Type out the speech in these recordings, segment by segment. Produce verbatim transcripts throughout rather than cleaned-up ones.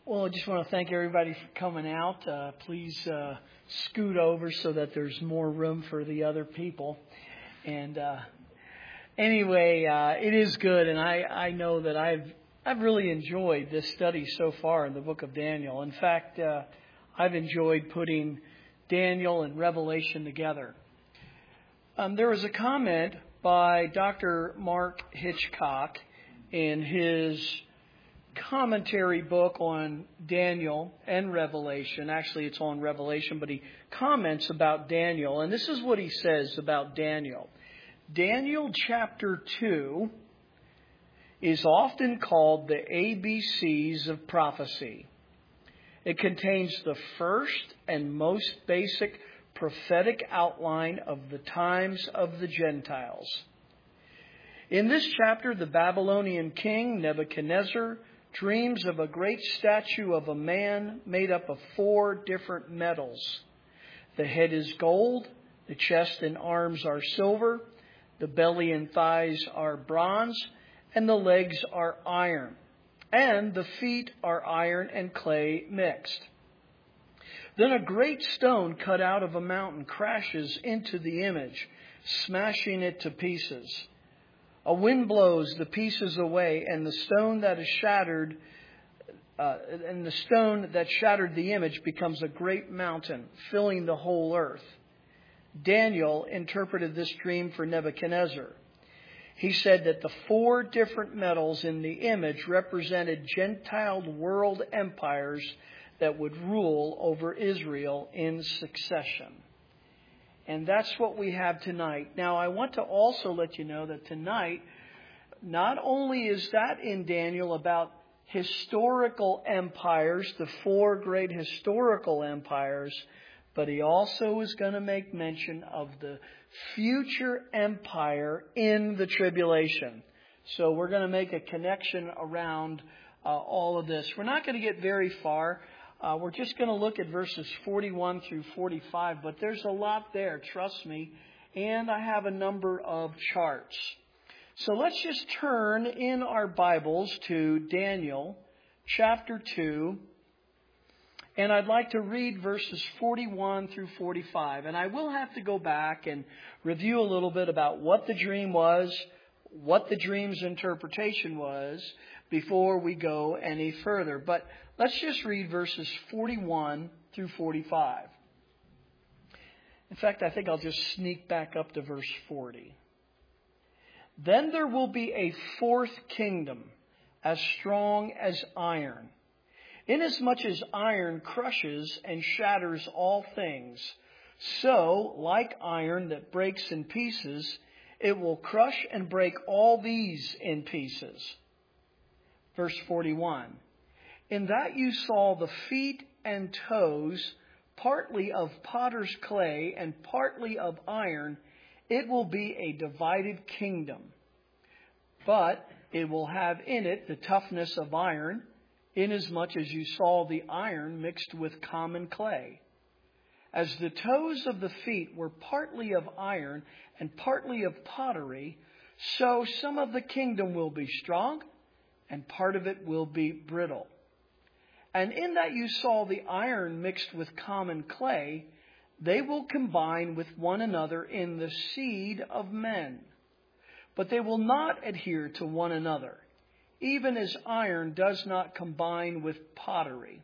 Well, I just want to thank everybody for coming out. Uh, please uh, scoot over so that there's more room for the other people. And uh, anyway, uh, it is good, and I, I know that I've I've really enjoyed this study so far in the book of Daniel. In fact, uh, I've enjoyed putting Daniel and Revelation together. Um, there was a comment by Doctor Mark Hitchcock in his commentary book on Daniel and Revelation. Actually, it's on Revelation, but he comments about Daniel. And this is what he says about Daniel. Daniel chapter two is often called the A B Cs of prophecy. It contains the first and most basic prophetic outline of the times of the Gentiles. In this chapter, the Babylonian king Nebuchadnezzar dreams of a great statue of a man made up of four different metals. The head is gold, the chest and arms are silver, the belly and thighs are bronze, and the legs are iron, and the feet are iron and clay mixed. Then a great stone cut out of a mountain crashes into the image, smashing it to pieces. A wind blows the pieces away, and the stone that is shattered, uh, and the stone that shattered the image becomes a great mountain, filling the whole earth. Daniel interpreted this dream for Nebuchadnezzar. He said that the four different metals in the image represented Gentile world empires that would rule over Israel in succession. And that's what we have tonight. Now, I want to also let you know that tonight, not only is that in Daniel about historical empires, the four great historical empires, but he also is going to make mention of the future empire in the tribulation. So we're going to make a connection around uh, all of this. We're not going to get very far. Uh, we're just going to look at verses forty-one through forty-five, but there's a lot there, trust me, and I have a number of charts. So let's just turn in our Bibles to Daniel chapter two, and I'd like to read verses forty-one through forty-five, and I will have to go back and review a little bit about what the dream was, what the dream's interpretation was, before we go any further. But let's just read verses forty-one through forty-five. In fact, I think I'll just sneak back up to verse forty. Then there will be a fourth kingdom, as strong as iron. Inasmuch as iron crushes and shatters all things, so, like iron that breaks in pieces, it will crush and break all these in pieces. Verse forty-one. In that you saw the feet and toes, partly of potter's clay and partly of iron, it will be a divided kingdom. But it will have in it the toughness of iron, inasmuch as you saw the iron mixed with common clay. As the toes of the feet were partly of iron and partly of pottery, so some of the kingdom will be strong, and part of it will be brittle. And in that you saw the iron mixed with common clay, they will combine with one another in the seed of men. But they will not adhere to one another, even as iron does not combine with pottery.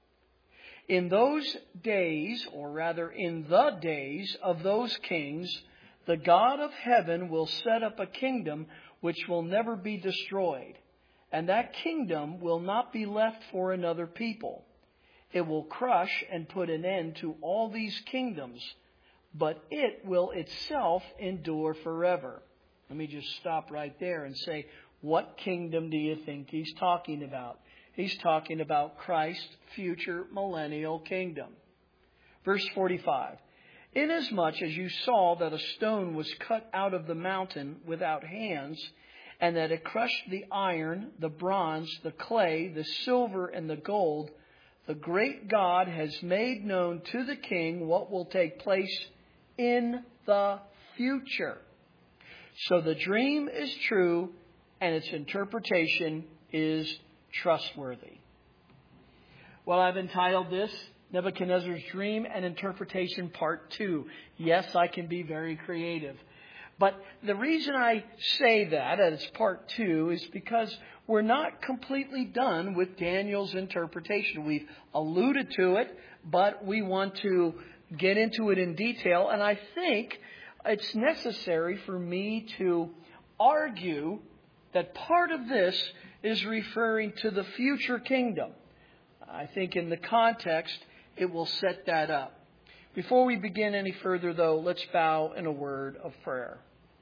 In those days, or rather in the days of those kings, the God of heaven will set up a kingdom which will never be destroyed. And that kingdom will not be left for another people. It will crush and put an end to all these kingdoms, but it will itself endure forever. Let me just stop right there and say, what kingdom do you think he's talking about? He's talking about Christ's future millennial kingdom. Verse forty-five. Inasmuch as you saw that a stone was cut out of the mountain without hands, and that it crushed the iron, the bronze, the clay, the silver, and the gold, the great God has made known to the king what will take place in the future. So the dream is true, and its interpretation is trustworthy. Well, I've entitled this Nebuchadnezzar's Dream and Interpretation Part two. Yes, I can be very creative. But the reason I say that, and it's Part two, is because we're not completely done with Daniel's interpretation. We've alluded to it, but we want to get into it in detail. And I think it's necessary for me to argue that part of this is referring to the future kingdom. I think in the context, it will set that up. Before we begin any further, though, let's bow in a word of prayer.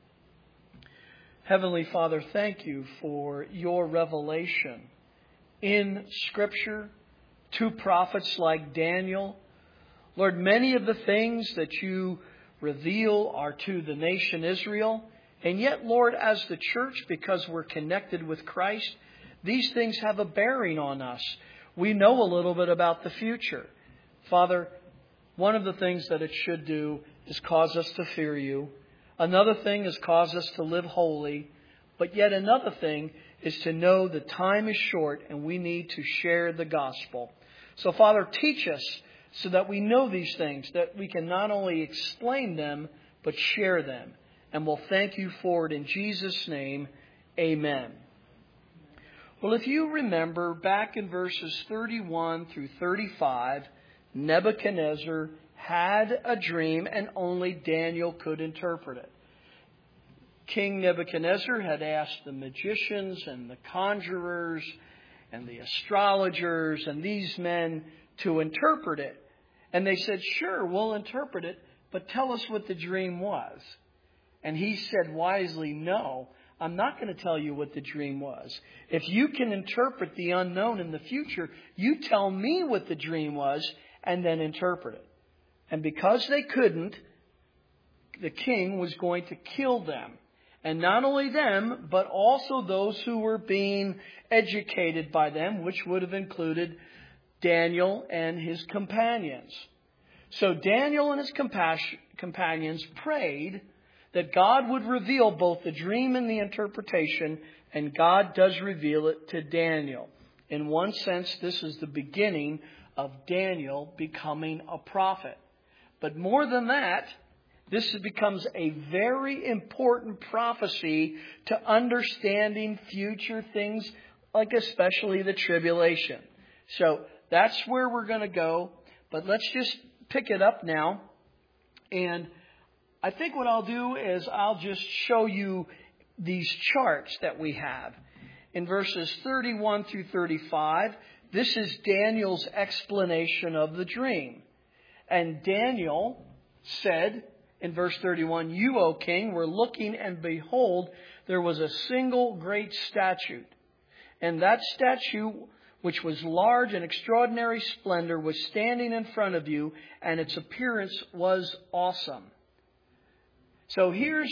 Heavenly Father, thank you for your revelation in Scripture to prophets like Daniel. Lord, many of the things that you reveal are to the nation Israel. And yet, Lord, as the church, because we're connected with Christ, these things have a bearing on us. We know a little bit about the future. Father, one of the things that it should do is cause us to fear you. Another thing is cause us to live holy. But yet another thing is to know the time is short and we need to share the gospel. So, Father, teach us so that we know these things, that we can not only explain them, but share them. And we'll thank you for it in Jesus' name. Amen. Well, if you remember back in verses thirty-one through thirty-five, Nebuchadnezzar had a dream and only Daniel could interpret it. King Nebuchadnezzar had asked the magicians and the conjurers and the astrologers and these men to interpret it. And they said, sure, we'll interpret it, but tell us what the dream was. And he said wisely, no, I'm not going to tell you what the dream was. If you can interpret the unknown in the future, you tell me what the dream was and then interpret it. And because they couldn't, the king was going to kill them. And not only them, but also those who were being educated by them, which would have included Daniel and his companions. So Daniel and his companions prayed that God would reveal both the dream and the interpretation, and God does reveal it to Daniel. In one sense, this is the beginning of Daniel becoming a prophet. But more than that, this becomes a very important prophecy to understanding future things, like especially the tribulation. So that's where we're going to go. But let's just pick it up now. And I think what I'll do is I'll just show you these charts that we have. In verses thirty-one through thirty-five, this is Daniel's explanation of the dream. And Daniel said in verse thirty-one, you, O king, were looking, and behold, there was a single great statue. And that statue, which was large and extraordinary splendor, was standing in front of you, and its appearance was awesome. So here's,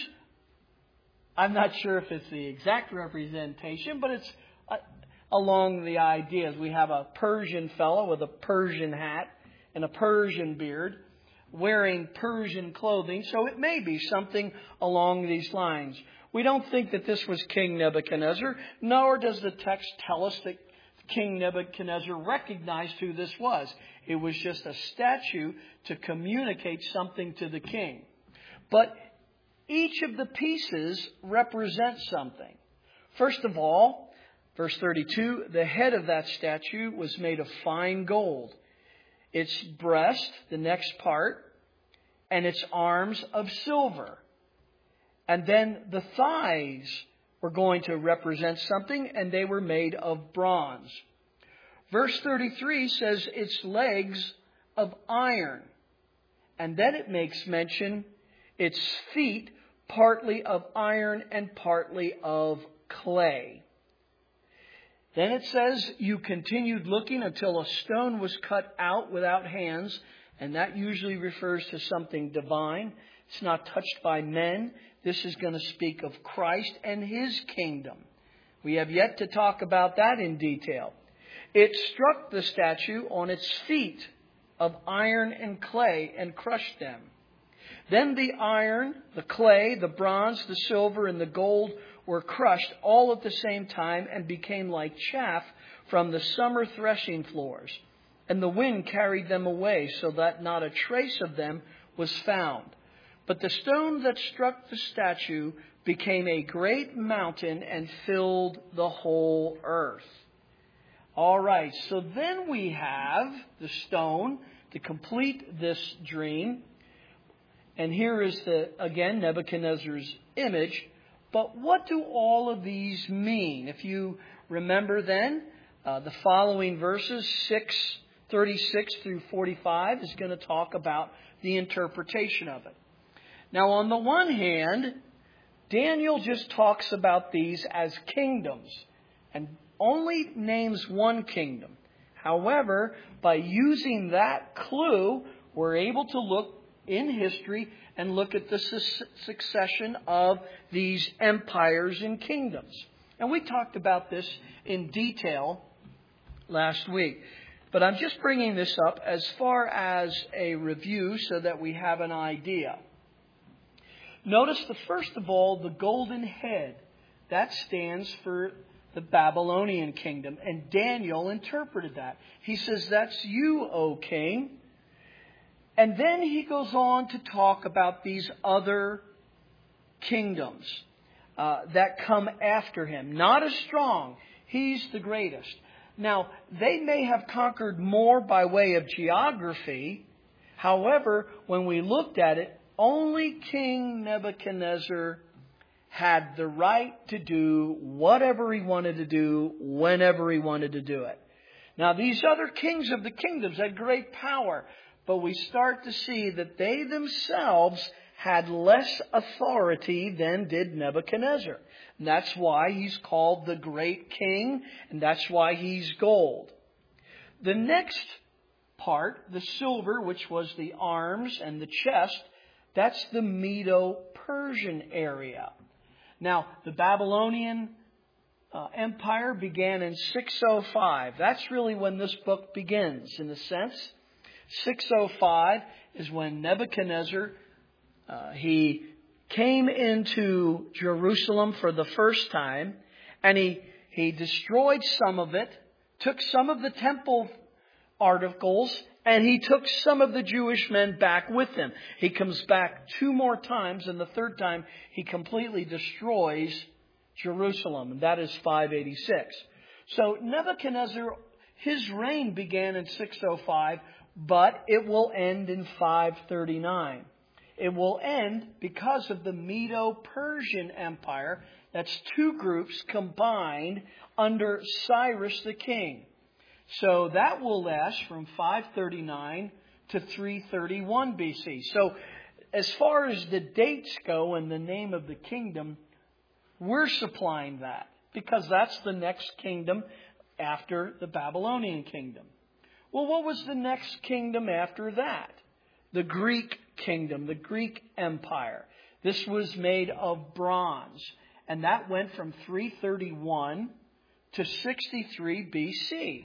I'm not sure if it's the exact representation, but it's uh, along the ideas. We have a Persian fellow with a Persian hat and a Persian beard wearing Persian clothing. So it may be something along these lines. We don't think that this was King Nebuchadnezzar, nor does the text tell us that King Nebuchadnezzar recognized who this was. It was just a statue to communicate something to the king. But each of the pieces represents something. First of all, verse thirty-two, the head of that statue was made of fine gold. Its breast, the next part, and its arms of silver. And then the thighs were going to represent something, and they were made of bronze. Verse thirty-three says its legs of iron. And then it makes mention its feet partly of iron and partly of clay. Then it says, you continued looking until a stone was cut out without hands, and that usually refers to something divine. It's not touched by men. This is going to speak of Christ and His kingdom. We have yet to talk about that in detail. It struck the statue on its feet of iron and clay and crushed them. Then the iron, the clay, the bronze, the silver, and the gold were crushed all at the same time and became like chaff from the summer threshing floors. and the wind carried them away, so that not a trace of them was found. But the stone that struck the statue became a great mountain and filled the whole earth. All right, so then we have the stone to complete this dream. And here is, the again, Nebuchadnezzar's image. But what do all of these mean? If you remember then, uh, the following verses, six thirty-six through forty-five, is going to talk about the interpretation of it. Now, on the one hand, Daniel just talks about these as kingdoms and only names one kingdom. However, by using that clue, we're able to look in history and look at the su- succession of these empires and kingdoms. And we talked about this in detail last week. But I'm just bringing this up as far as a review so that we have an idea. Notice, the first of all, the golden head. That stands for the Babylonian kingdom. And Daniel interpreted that. He says, that's you, O king. And then he goes on to talk about these other kingdoms uh, that come after him. Not as strong. He's the greatest. Now, they may have conquered more by way of geography. However, when we looked at it, only King Nebuchadnezzar had the right to do whatever he wanted to do, whenever he wanted to do it. Now, these other kings of the kingdoms had great power, but we start to see that they themselves had less authority than did Nebuchadnezzar. And that's why he's called the great king, and that's why he's gold. The next part, the silver, which was the arms and the chest, that's the Medo-Persian area. Now, the Babylonian uh, Empire began in six oh five. That's really when this book begins, in a sense. six oh five is when Nebuchadnezzar, uh, he came into Jerusalem for the first time, and he, he destroyed some of it, took some of the temple articles, and he took some of the Jewish men back with him. He comes back two more times, and the third time he completely destroys Jerusalem, and that is five eighty-six. So Nebuchadnezzar, his reign began in six oh five, but it will end in five thirty-nine. It will end because of the Medo-Persian Empire. That's two groups combined under Cyrus the king. So that will last from five thirty-nine to three thirty-one B C. So as far as the dates go and the name of the kingdom, we're supplying that because that's the next kingdom after the Babylonian kingdom. Well, what was the next kingdom after that? The Greek kingdom, the Greek Empire. This was made of bronze, and that went from three thirty-one to sixty-three B C.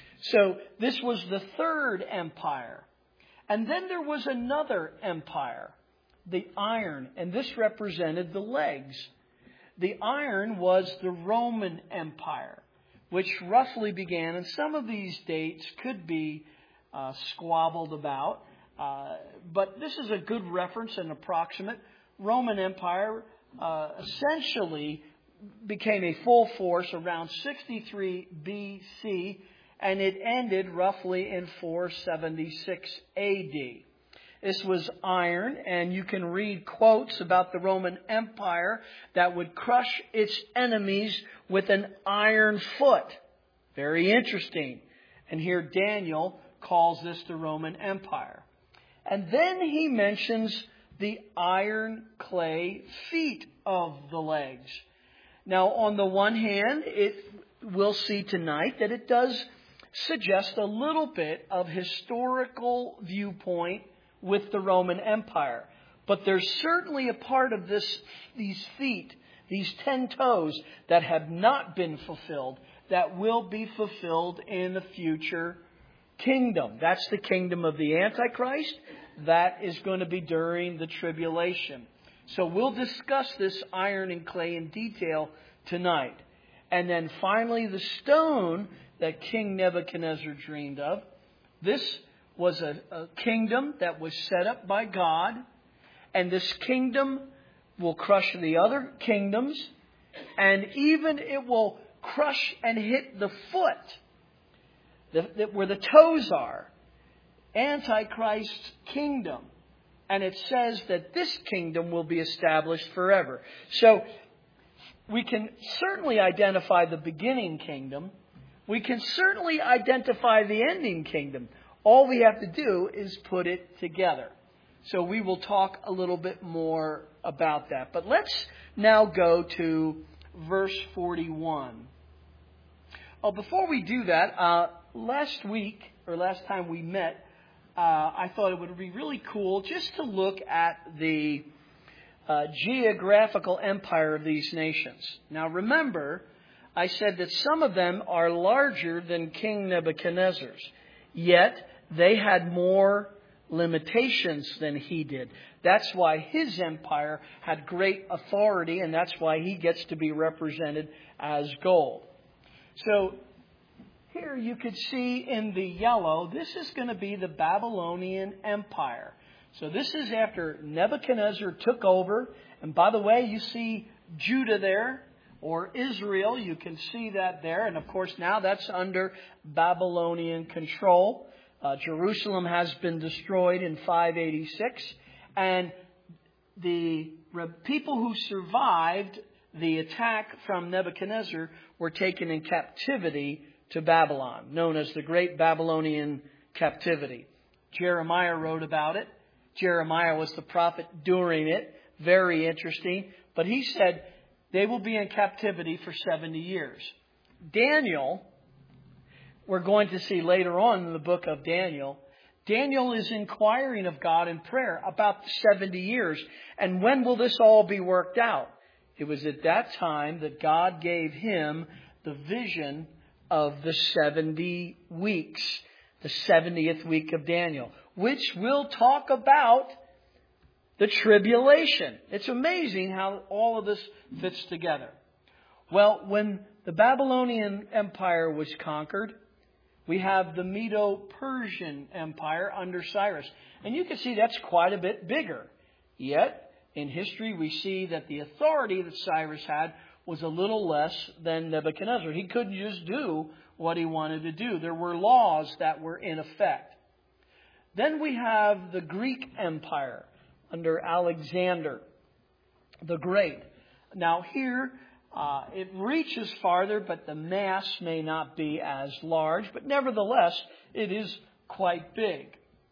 So this was the third empire. And then there was another empire, the iron, and this represented the legs. The iron was the Roman Empire, which roughly began, and some of these dates could be uh, squabbled about, uh, but this is a good reference and approximate. Roman Empire uh, essentially became a full force around sixty-three B C, and it ended roughly in four seventy-six A D. This was iron, and you can read quotes about the Roman Empire that would crush its enemies with an iron foot. Very interesting. And here Daniel calls this the Roman Empire. And then he mentions the iron clay feet of the legs. Now, on the one hand, it we'll see tonight that it does suggest a little bit of historical viewpoint with the Roman Empire. But there's certainly a part of this, these feet, these ten toes, that have not been fulfilled, that will be fulfilled in the future kingdom. That's the kingdom of the Antichrist. That is going to be during the tribulation. So we'll discuss this iron and clay in detail tonight. And then finally, the stone that King Nebuchadnezzar dreamed of, This was a, a kingdom that was set up by God, and this kingdom will crush the other kingdoms, and even it will crush and hit the foot, the, the, where the toes are, Antichrist's kingdom. And it says that this kingdom will be established forever. So we can certainly identify the beginning kingdom. We can certainly identify the ending kingdom. All we have to do is put it together. So we will talk a little bit more about that. But let's now go to verse forty-one. Oh, before we do that, uh, last week, or last time we met, uh, I thought it would be really cool just to look at the uh, geographical empire of these nations. Now remember, I said that some of them are larger than King Nebuchadnezzar's, yet they had more limitations than he did. That's why his empire had great authority, and that's why he gets to be represented as gold. So here you could see in the yellow, this is going to be the Babylonian Empire. So this is after Nebuchadnezzar took over. And by the way, you see Judah there, or Israel. You can see that there. And of course, now that's under Babylonian control. Uh, Jerusalem has been destroyed in five eighty-six. And the people who survived the attack from Nebuchadnezzar were taken in captivity to Babylon, known as the Great Babylonian Captivity. Jeremiah wrote about it. Jeremiah was the prophet during it. Very interesting. But he said they will be in captivity for seventy years. Daniel, we're going to see later on in the book of Daniel, Daniel is inquiring of God in prayer about the seventy years. And when will this all be worked out? It was at that time that God gave him the vision of the seventy weeks, the seventieth week of Daniel, which will talk about the tribulation. It's amazing how all of this fits together. Well, when the Babylonian Empire was conquered, we have the Medo-Persian Empire under Cyrus. And you can see that's quite a bit bigger. Yet, in history, we see that the authority that Cyrus had was a little less than Nebuchadnezzar. He couldn't just do what he wanted to do. There were laws that were in effect. Then we have the Greek Empire under Alexander the Great. Now here, uh, it reaches farther, but the mass may not be as large. But nevertheless, it is quite big.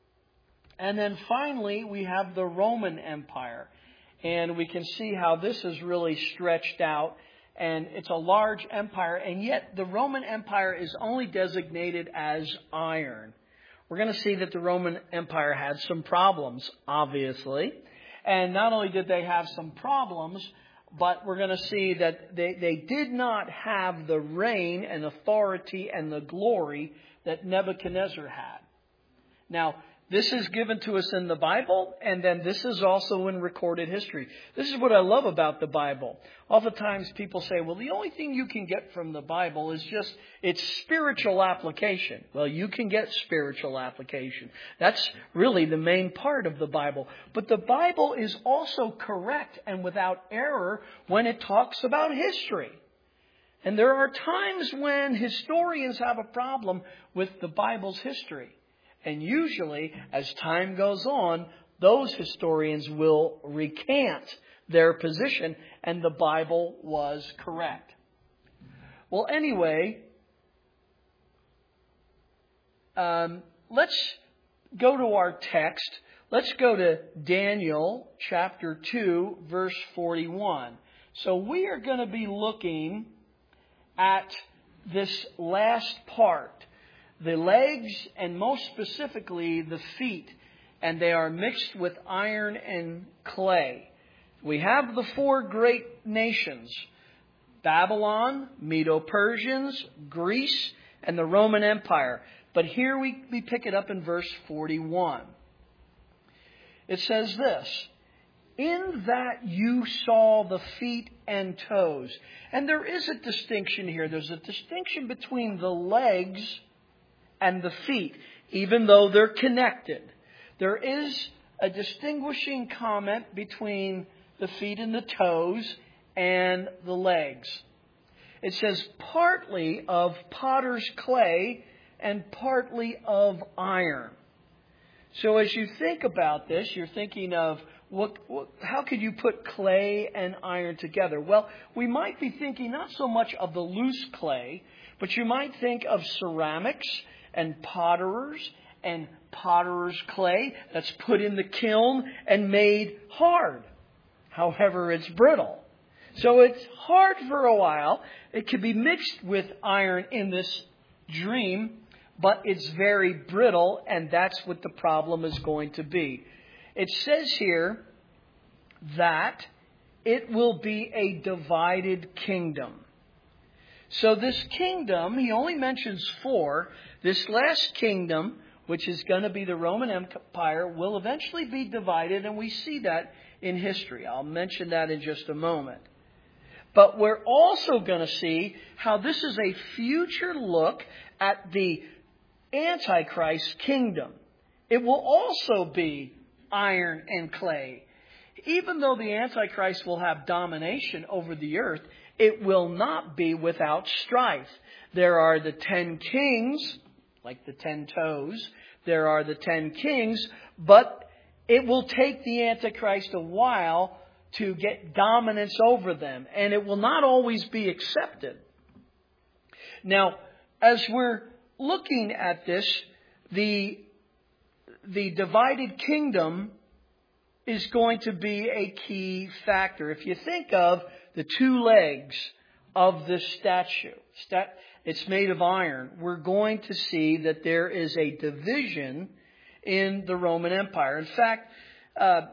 And then finally, we have the Roman Empire. And we can see how this is really stretched out. And it's a large empire. And yet the Roman Empire is only designated as iron. We're going to see that the Roman Empire had some problems, obviously. And not only did they have some problems, but we're going to see that they, they did not have the reign and authority and the glory that Nebuchadnezzar had. Now, this is given to us in the Bible, and then this is also in recorded history. This is what I love about the Bible. Oftentimes people say, well, the only thing you can get from the Bible is just its spiritual application. Well, you can get spiritual application. That's really the main part of the Bible. But the Bible is also correct and without error when it talks about history. And there are times when historians have a problem with the Bible's history. And usually, as time goes on, those historians will recant their position, and the Bible was correct. Well, anyway, um, let's go to our text. Let's go to Daniel chapter two, verse forty-one. So we are going to be looking at this last part. The legs, and most specifically the feet, and they are mixed with iron and clay. We have the four great nations: Babylon, Medo-Persians, Greece, and the Roman Empire. But here we, we pick it up in verse forty-one. It says this: in that you saw the feet and toes. And there is a distinction here. There's a distinction between the legs and the feet. even though they're connected. There is a distinguishing comment between the feet and the toes and the legs. It says partly of potter's clay and partly of iron. So as you think about this, you're thinking of what, what, how could you put clay and iron together? Well, we might be thinking not so much of the loose clay, but you might think of ceramics and potterers and potterer's clay that's put in the kiln and made hard. However, it's brittle. So it's hard for a while. It can be mixed with iron in this dream, but it's very brittle, and that's what the problem is going to be. It says here that it will be a divided kingdom. So this kingdom, he only mentions four. This last kingdom, which is going to be the Roman Empire, will eventually be divided, and we see that in history. I'll mention that in just a moment. But we're also going to see how this is a future look at the Antichrist kingdom. It will also be iron and clay. Even though the Antichrist will have domination over the earth, it will not be without strife. There are the ten kings, like the ten toes. There are the ten kings, but it will take the Antichrist a while to get dominance over them, and it will not always be accepted. Now, as we're looking at this, the, the divided kingdom is going to be a key factor. If you think of the two legs of this statue, it's made of iron, we're going to see that there is a division in the Roman Empire. In fact, uh,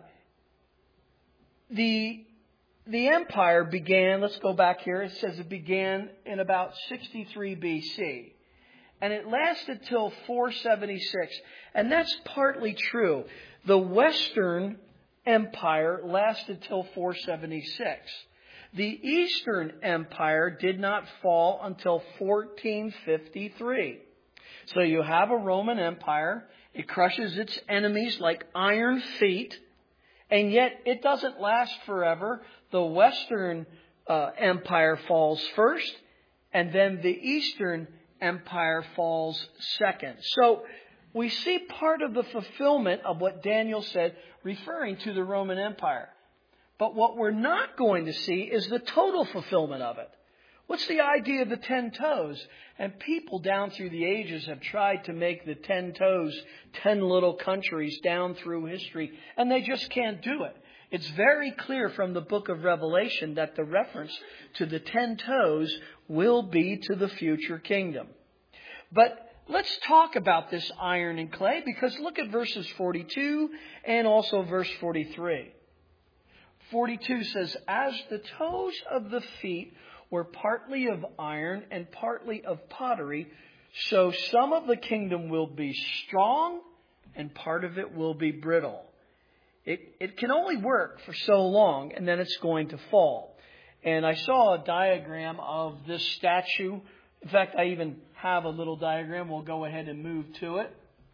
The the empire began, let's go back here, it says it began in about sixty-three B C. And it lasted till four seventy-six. And that's partly true. The Western Empire lasted till four seventy-six. The Eastern Empire did not fall until fourteen fifty-three. So you have a Roman Empire. It crushes its enemies like iron feet. And yet, it doesn't last forever. The Western uh, Empire falls first, and then the Eastern Empire falls second. So, we see part of the fulfillment of what Daniel said, referring to the Roman Empire. But what we're not going to see is the total fulfillment of it. What's the idea of the ten toes? And people down through the ages have tried to make the ten toes ten little countries down through history, and they just can't do it. It's very clear from the book of Revelation that the reference to the ten toes will be to the future kingdom. But let's talk about this iron and clay, because look at verses forty-two and also verse forty-three. forty-two says, "As the toes of the feet were partly of iron and partly of pottery, so some of the kingdom will be strong and part of it will be brittle." It, it can only work for so long, and then it's going to fall. And I saw a diagram of this statue. In fact, I even have a little diagram. We'll go ahead and move to it.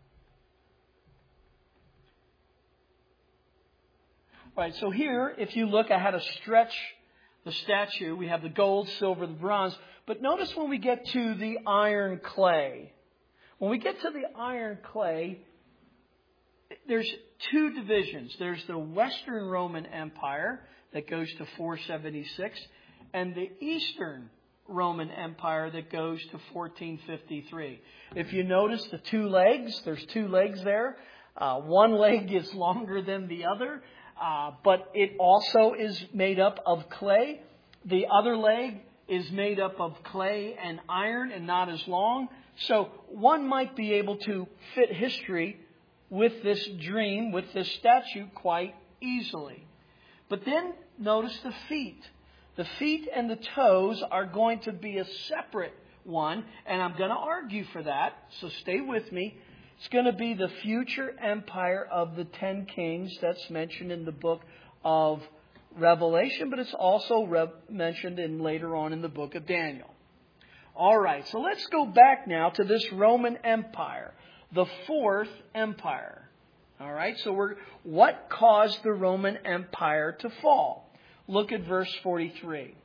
All right, so here, if you look, I had to stretch the statue. We have the gold, silver, the bronze. But notice when we get to the iron clay. When we get to the iron clay, there's two divisions. There's the Western Roman Empire that goes to four seventy-six, and the Eastern Roman Empire that goes to fourteen fifty-three. If you notice the two legs, there's two legs there. Uh, one leg is longer than the other. Uh, but it also is made up of clay. The other leg is made up of clay and iron and not as long. So one might be able to fit history with this dream, with this statue quite easily. But then notice the feet. The feet and the toes are going to be a separate one, and I'm going to argue for that, so stay with me. It's going to be the future empire of the ten kings that's mentioned in the book of Revelation, but it's also re- mentioned in later on in the book of Daniel. All right, so let's go back now to this Roman Empire. the Fourth Empire. All right, so we're, what caused the Roman Empire to fall? Look at verse forty-three.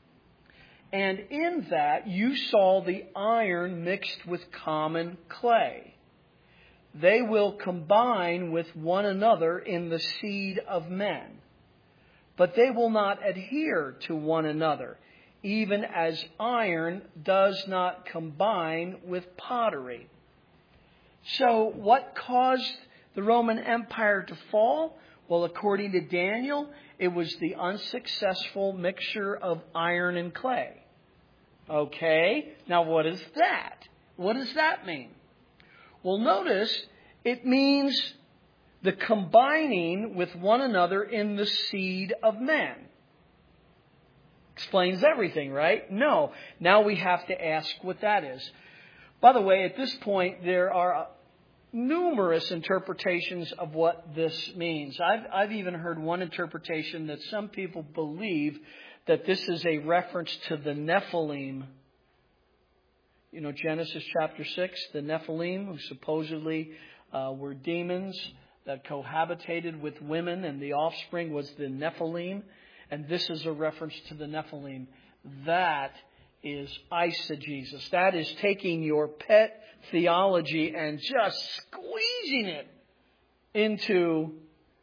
And in that you saw the iron mixed with common clay. They will combine with one another in the seed of men, but they will not adhere to one another, even as iron does not combine with pottery. So what caused the Roman Empire to fall? Well, according to Daniel, it was the unsuccessful mixture of iron and clay. Okay, now what is that? What does that mean? Well, notice it means the combining with one another in the seed of men. Explains everything, right? No. Now we have to ask what that is. By the way, at this point, there are numerous interpretations of what this means. I've, I've even heard one interpretation that some people believe that this is a reference to the Nephilim. You know, Genesis chapter six, the Nephilim, who supposedly uh, were demons that cohabitated with women, and the offspring was the Nephilim. And this is a reference to the Nephilim. That is eisegesis. That is taking your pet theology and just squeezing it into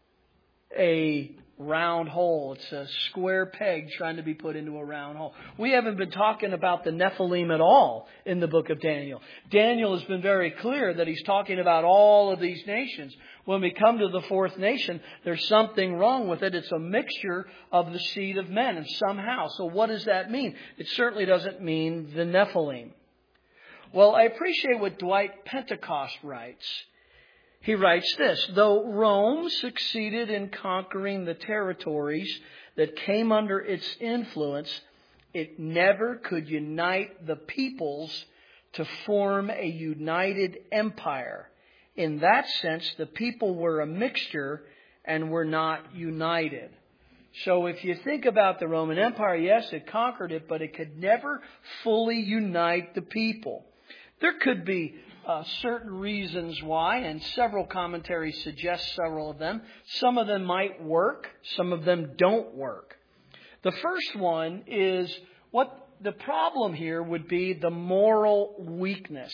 a round hole. It's a square peg trying to be put into a round hole. We haven't been talking about the Nephilim at all in the book of Daniel. Daniel has been very clear that he's talking about all of these nations. When we come to the fourth nation, there's something wrong with it. It's a mixture of the seed of men and somehow. So what does that mean? It certainly doesn't mean the Nephilim. Well, I appreciate what Dwight Pentecost writes. He writes this: though Rome succeeded in conquering the territories that came under its influence, it never could unite the peoples to form a united empire. In that sense, the people were a mixture and were not united. So if you think about the Roman Empire, yes, it conquered it, but it could never fully unite the people. There could be uh, certain reasons why, and several commentaries suggest several of them. Some of them might work, some of them don't work. The first one is what the problem here would be: the moral weakness.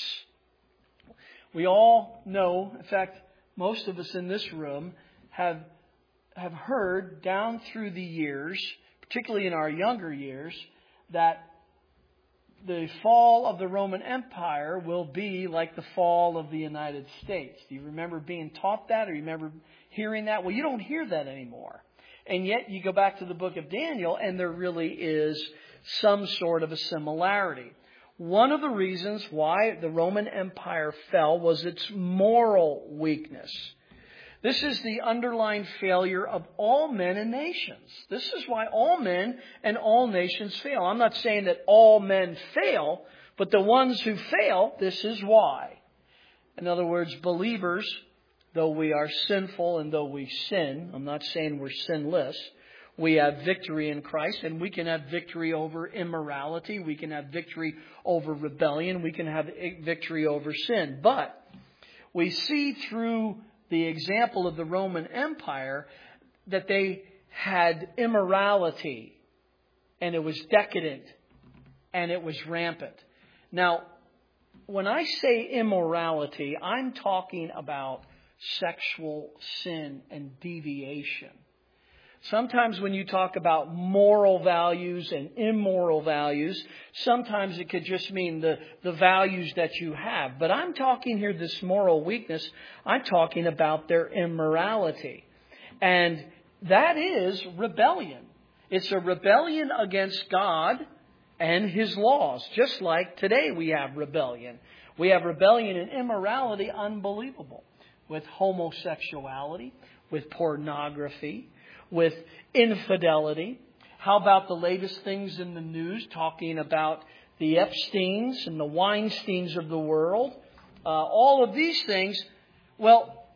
We all know, in fact, most of us in this room have have heard down through the years, particularly in our younger years, that the fall of the Roman Empire will be like the fall of the United States. Do you remember being taught that, or you remember hearing that? Well, you don't hear that anymore. And yet you go back to the book of Daniel, and there really is some sort of a similarity. One of the reasons why the Roman Empire fell was its moral weakness. This is the underlying failure of all men and nations. This is why all men and all nations fail. I'm not saying that all men fail, but the ones who fail, this is why. In other words, believers, though we are sinful and though we sin, I'm not saying we're sinless, we have victory in Christ, and we can have victory over immorality. We can have victory over rebellion. We can have victory over sin. But we see through the example of the Roman Empire that they had immorality, and it was decadent, and it was rampant. Now, when I say immorality, I'm talking about sexual sin and deviation. Sometimes when you talk about moral values and immoral values, sometimes it could just mean the, the values that you have. But I'm talking here, this moral weakness, I'm talking about their immorality. And that is rebellion. It's a rebellion against God and His laws. Just like today we have rebellion. We have rebellion and immorality unbelievable. With homosexuality, with pornography, with infidelity. How about the latest things in the news talking about the Epsteins and the Weinsteins of the world? Uh, all of these things. Well,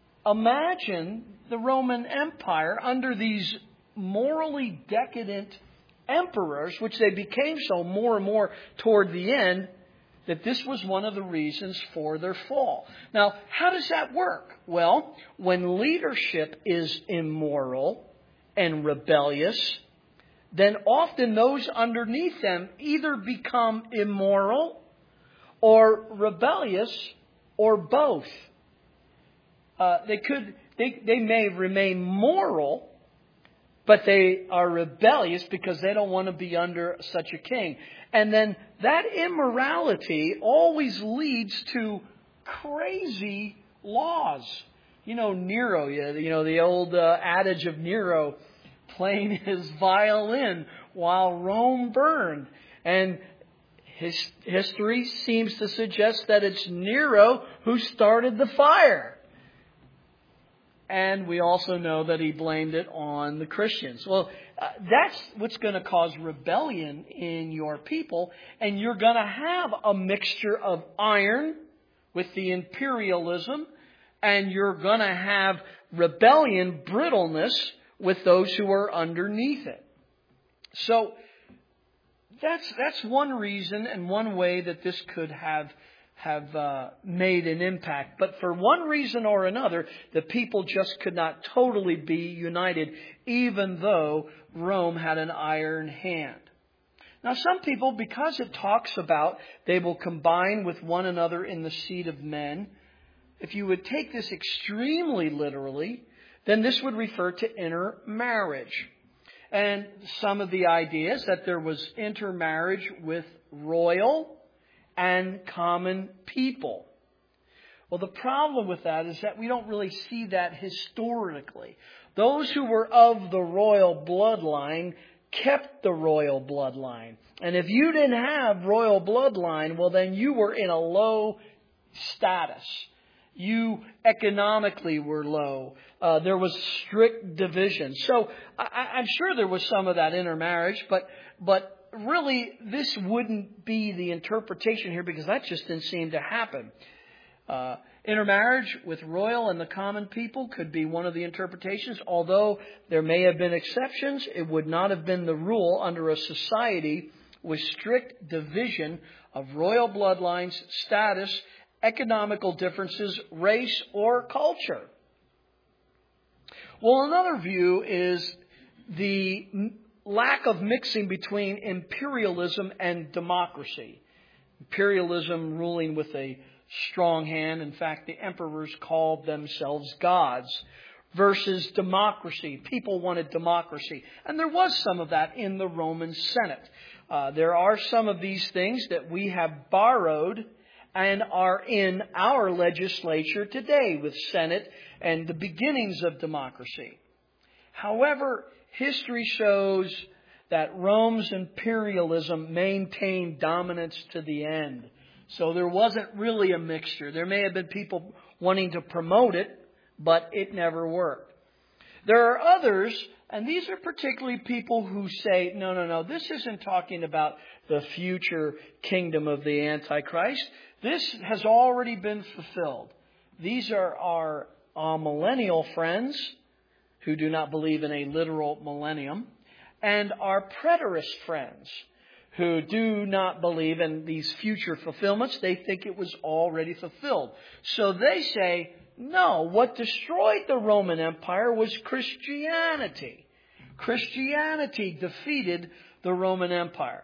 imagine the Roman Empire under these morally decadent emperors, which they became so more and more toward the end. that this was one of the reasons for their fall. Now, how does that work? Well, when leadership is immoral and rebellious, then often those underneath them either become immoral or rebellious or both. Uh, they could, they, they may remain moral, but they are rebellious because they don't want to be under such a king. And then that immorality always leads to crazy laws. You know, Nero, you know, the old uh, adage of Nero playing his violin while Rome burned. And his history seems to suggest that it's Nero who started the fire. And we also know that he blamed it on the Christians. Well, uh, that's what's going to cause rebellion in your people. And you're going to have a mixture of iron with the imperialism. And you're going to have rebellion, brittleness with those who are underneath it. So that's that's one reason and one way that this could have have uh, made an impact. But for one reason or another, the people just could not totally be united, even though Rome had an iron hand. Now, some people, because it talks about they will combine with one another in the seed of men, if you would take this extremely literally, then this would refer to intermarriage. And some of the ideas that there was intermarriage with royal and common people. Well, the problem with that is that we don't really see that historically. Those who were of the royal bloodline kept the royal bloodline. And if you didn't have royal bloodline, well, then you were in a low status. You economically were low. Uh, there was strict division. So I, I'm sure there was some of that intermarriage, but but really this wouldn't be the interpretation here because that just didn't seem to happen. Uh, intermarriage with royal and the common people could be one of the interpretations. Although there may have been exceptions, it would not have been the rule under a society with strict division of royal bloodlines, status, economical differences, race, or culture. Well, another view is the lack of mixing between imperialism and democracy. Imperialism ruling with a strong hand. In fact, the emperors called themselves gods. Versus democracy. People wanted democracy. And there was some of that in the Roman Senate. Uh, there are some of these things that we have borrowed and are in our legislature today with Senate and the beginnings of democracy. However, history shows that Rome's imperialism maintained dominance to the end. So there wasn't really a mixture. There may have been people wanting to promote it, but it never worked. There are others, and these are particularly people who say, no, no, no, this isn't talking about the future kingdom of the Antichrist. This has already been fulfilled. These are our uh, millennial friends who do not believe in a literal millennium, and our preterist friends who do not believe in these future fulfillments. They think it was already fulfilled. So they say, no, what destroyed the Roman Empire was Christianity. Christianity defeated the Roman Empire.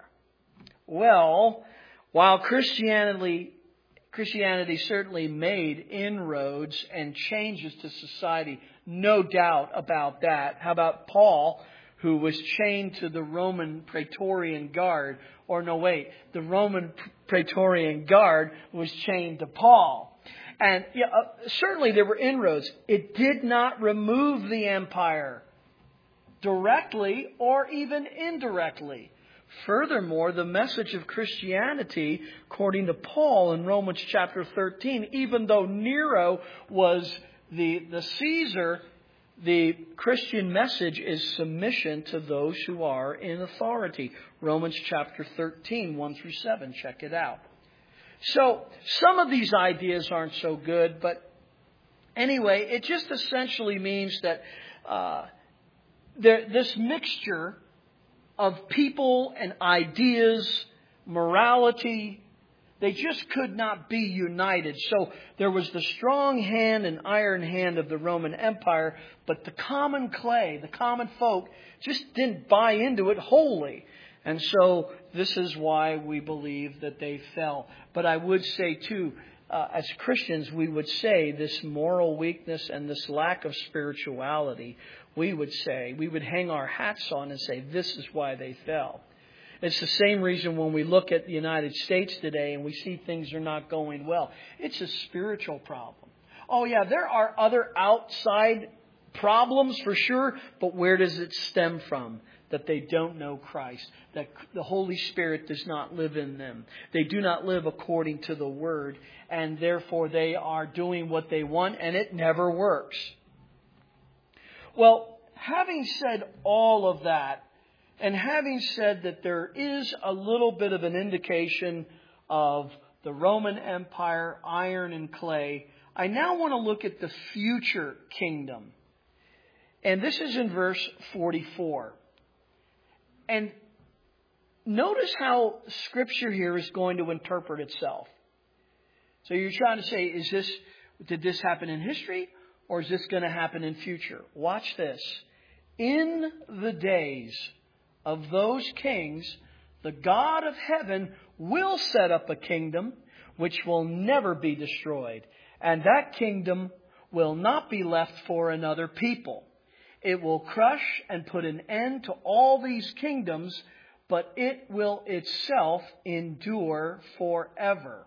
Well, while Christianity Christianity certainly made inroads and changes to society, no doubt about that. How about Paul, who was chained to the Roman Praetorian Guard? Or no, wait, the Roman Praetorian Guard was chained to Paul. And yeah, uh, certainly there were inroads. It did not remove the empire directly or even indirectly. Furthermore, the message of Christianity, according to Paul in Romans chapter thirteen, even though Nero was the, the Caesar, the Christian message is submission to those who are in authority. Romans chapter thirteen, one through seven. Check it out. So, some of these ideas aren't so good, but anyway, it just essentially means that uh, there, this mixture of people and ideas, morality, They just could not be united. So there was the strong hand and iron hand of the Roman Empire, but the common clay, the common folk, just didn't buy into it wholly. And so this is why we believe that they fell. But I would say, too, uh, as Christians, we would say this moral weakness and this lack of spirituality, we would say, we would hang our hats on and say, this is why they fell. It's the same reason when we look at the United States today and we see things are not going well. It's a spiritual problem. Oh, yeah, there are other outside problems for sure, but where does it stem from? That they don't know Christ, that the Holy Spirit does not live in them. They do not live according to the Word, and therefore they are doing what they want, and it never works. Well, having said all of that, and having said that there is a little bit of an indication of the Roman Empire, iron and clay, I now want to look at the future kingdom. And this is in verse forty-four. And notice how Scripture here is going to interpret itself. So you're trying to say, is this, did this happen in history, or is this going to happen in future? Watch this. In the days of those kings, the God of heaven will set up a kingdom which will never be destroyed. And that kingdom will not be left for another people. It will crush and put an end to all these kingdoms, but it will itself endure forever.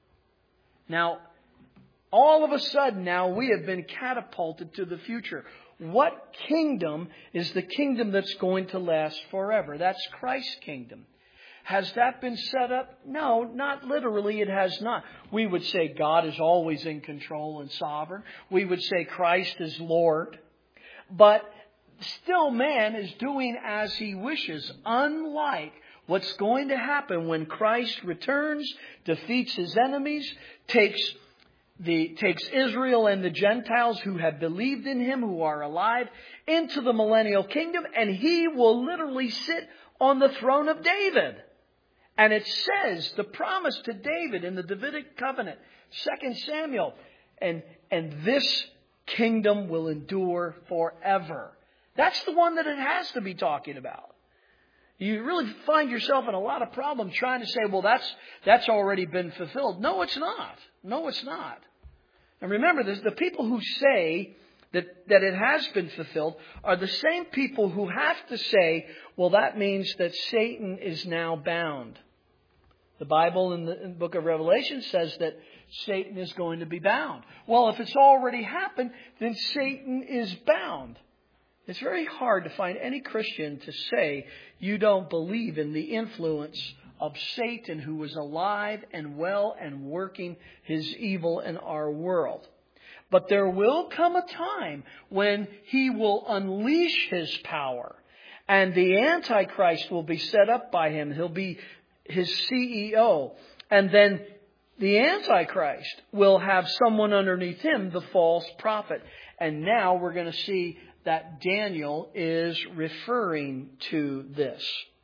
Now, all of a sudden now we have been catapulted to the future. What kingdom is the kingdom that's going to last forever? That's Christ's kingdom. Has that been set up? No, not literally. It has not. We would say God is always in control and sovereign. We would say Christ is Lord. But still man is doing as he wishes, unlike what's going to happen when Christ returns, defeats his enemies, takes The, takes Israel and the Gentiles who have believed in him, who are alive, into the millennial kingdom, and he will literally sit on the throne of David. And it says, the promise to David in the Davidic covenant, Second Samuel, and, and this kingdom will endure forever. That's the one that it has to be talking about. You really find yourself in a lot of problem trying to say, well, that's that's already been fulfilled. No, it's not. No, it's not. And remember, this, the people who say that, that it has been fulfilled are the same people who have to say, well, that means that Satan is now bound. The Bible in the, in the book of Revelation says that Satan is going to be bound. Well, if it's already happened, then Satan is bound. It's very hard to find any Christian to say you don't believe in the influence of Satan, who is alive and well and working his evil in our world. But there will come a time when he will unleash his power, and the Antichrist will be set up by him. He'll be his C E O. And then the Antichrist will have someone underneath him, the false prophet. And now we're going to see that Daniel is referring to this.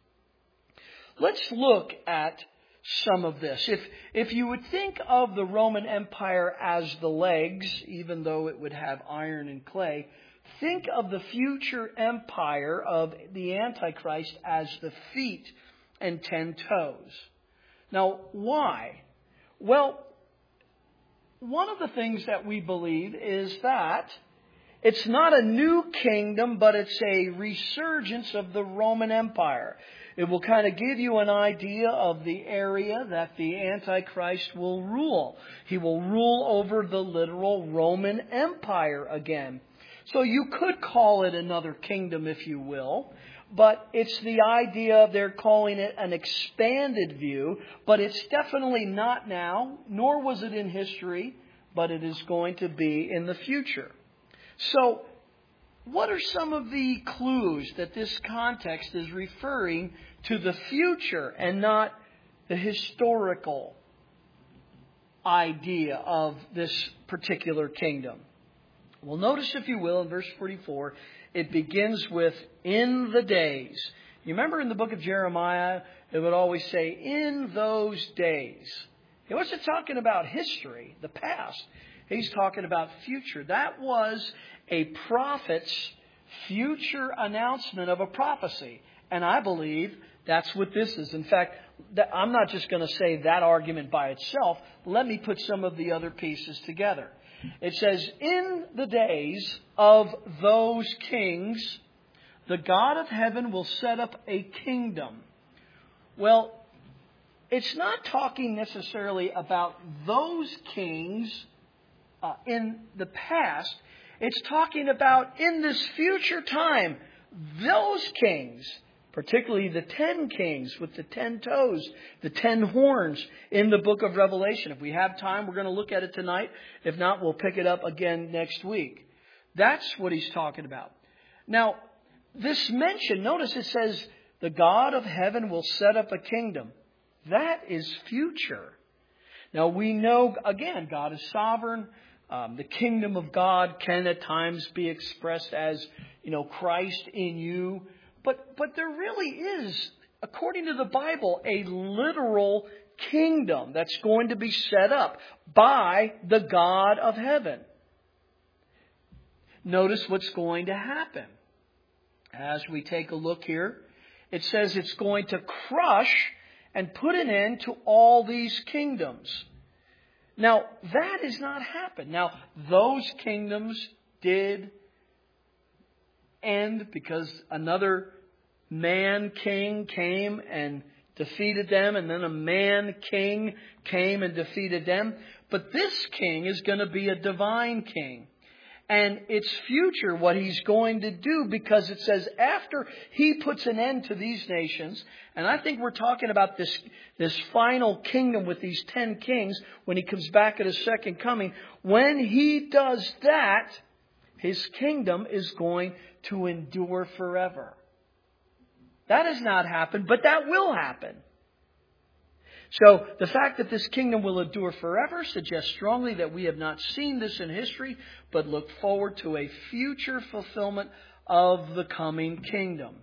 Let's look at some of this. If if you would think of the Roman Empire as the legs, even though it would have iron and clay, think of the future empire of the Antichrist as the feet and ten toes. Now, why? Well, one of the things that we believe is that it's not a new kingdom, but it's a resurgence of the Roman Empire. It will kind of give you an idea of the area that the Antichrist will rule. He will rule over the literal Roman Empire again. So you could call it another kingdom, if you will. But it's the idea, they're calling it an expanded view. But it's definitely not now, nor was it in history, but it is going to be in the future. So, what are some of the clues that this context is referring to the future and not the historical idea of this particular kingdom? Well, notice, if you will, in verse forty-four, it begins with, in the days. You remember in the book of Jeremiah, it would always say, in those days. He wasn't talking about history, the past. He's talking about future. That was a prophet's future announcement of a prophecy. And I believe that's what this is. In fact, I'm not just going to say that argument by itself. Let me put some of the other pieces together. It says, in the days of those kings, the God of heaven will set up a kingdom. Well, it's not talking necessarily about those kings uh, in the past. It's talking about in this future time, those kings, particularly the ten kings with the ten toes, the ten horns in the book of Revelation. If we have time, we're going to look at it tonight. If not, we'll pick it up again next week. That's what he's talking about. Now, this mention, notice it says, the God of heaven will set up a kingdom. That is future. Now, we know, again, God is sovereign. Um, the kingdom of God can at times be expressed as, you know, Christ in you. But but there really is, according to the Bible, a literal kingdom that's going to be set up by the God of heaven. Notice what's going to happen. As we take a look here, it says it's going to crush and put an end to all these kingdoms. Now, that has not happened. Now, those kingdoms did end because another man king came and defeated them, and then a man king came and defeated them. But this king is going to be a divine king. And it's future what he's going to do, because it says after he puts an end to these nations, and I think we're talking about this, this final kingdom with these ten kings when he comes back at his second coming. When he does that, his kingdom is going to endure forever. That has not happened, but that will happen. So the fact that this kingdom will endure forever suggests strongly that we have not seen this in history, but look forward to a future fulfillment of the coming kingdom.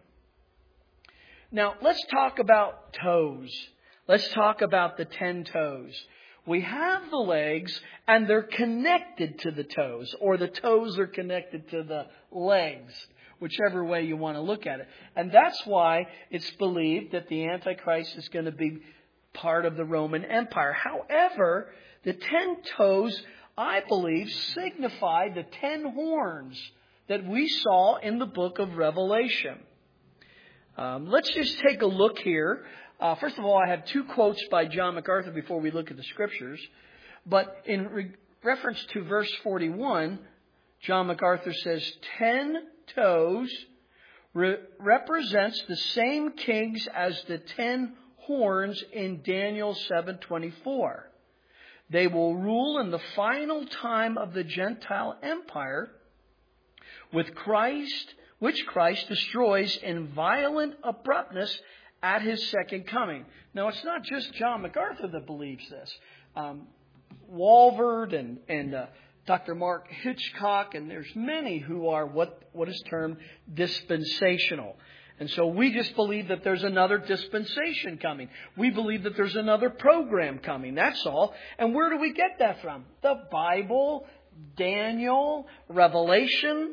Now, let's talk about toes. Let's talk about the ten toes. We have the legs, and they're connected to the toes, or the toes are connected to the legs, whichever way you want to look at it. And that's why it's believed that the Antichrist is going to be part of the Roman Empire. However, the ten toes, I believe, signify the ten horns that we saw in the book of Revelation. Um, let's just take a look here. Uh, first of all, I have two quotes by John MacArthur before we look at the scriptures. But in re- reference to verse forty-one, John MacArthur says, ten toes re- represents the same kings as the ten horns in Daniel seven twenty-four. They will rule in the final time of the Gentile empire, with Christ, which Christ destroys in violent abruptness at his second coming. Now, it's not just John MacArthur that believes this. Um, Walvoord and and uh, Doctor Mark Hitchcock, and there's many who are what what is termed dispensational. And so we just believe that there's another dispensation coming. We believe that there's another program coming. That's all. And where do we get that from? The Bible, Daniel, Revelation.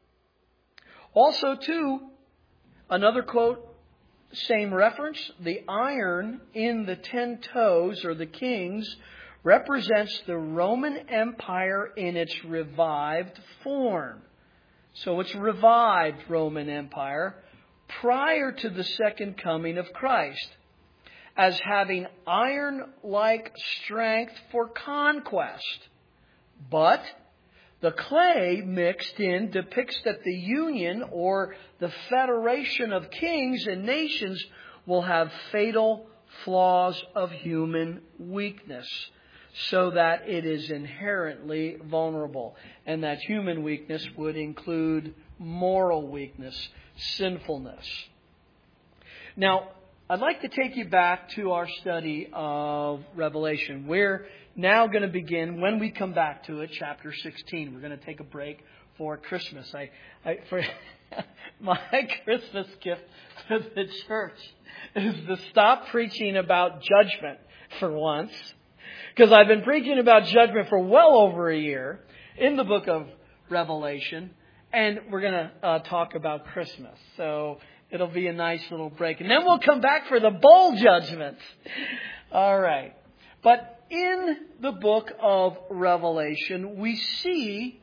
Also, too, another quote, same reference. The iron in the ten toes, or the kings, represents the Roman Empire in its revived form. So it's revived Roman Empire prior to the second coming of Christ, as having iron-like strength for conquest. But the clay mixed in depicts that the union, or the federation of kings and nations, will have fatal flaws of human weakness, so that it is inherently vulnerable. And that human weakness would include moral weakness, sinfulness. Now, I'd like to take you back to our study of Revelation. We're now going to begin, when we come back to it, chapter sixteen. We're going to take a break for Christmas. I, I for my Christmas gift to the church is to stop preaching about judgment for once. Because I've been preaching about judgment for well over a year in the book of Revelation. And we're going to uh, talk about Christmas. So it'll be a nice little break. And then we'll come back for the bowl judgments. All right. But in the book of Revelation, we see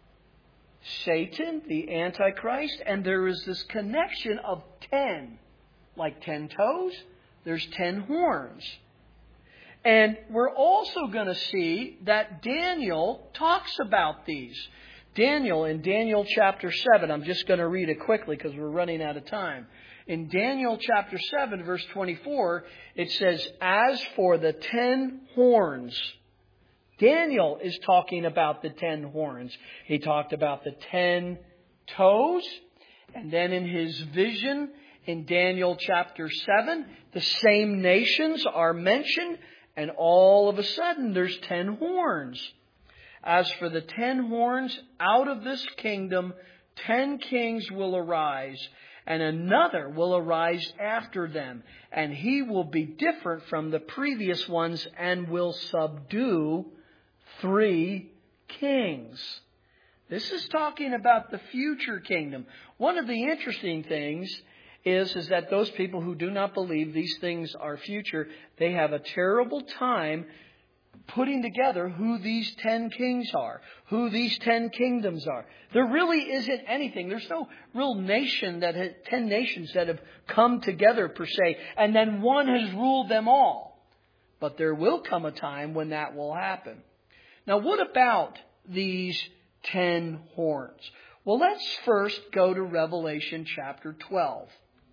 Satan, the Antichrist, and there is this connection of ten. Like ten toes, there's ten horns. And we're also going to see that Daniel talks about these. Daniel, in Daniel chapter seven, I'm just going to read it quickly because we're running out of time. In Daniel chapter seven, verse twenty-four, it says, as for the ten horns, Daniel is talking about the ten horns. He talked about the ten toes. And then in his vision, in Daniel chapter seven, the same nations are mentioned. And all of a sudden, there's ten horns. As for the ten horns, out of this kingdom, ten kings will arise, and another will arise after them. And he will be different from the previous ones and will subdue three kings. This is talking about the future kingdom. One of the interesting things is, is that those people who do not believe these things are future, they have a terrible time putting together who these ten kings are, who these ten kingdoms are. There really isn't anything. There's no real nation that has, ten nations that have come together per se, and then one has ruled them all. But there will come a time when that will happen. Now, what about these ten horns? Well, let's first go to Revelation chapter twelve.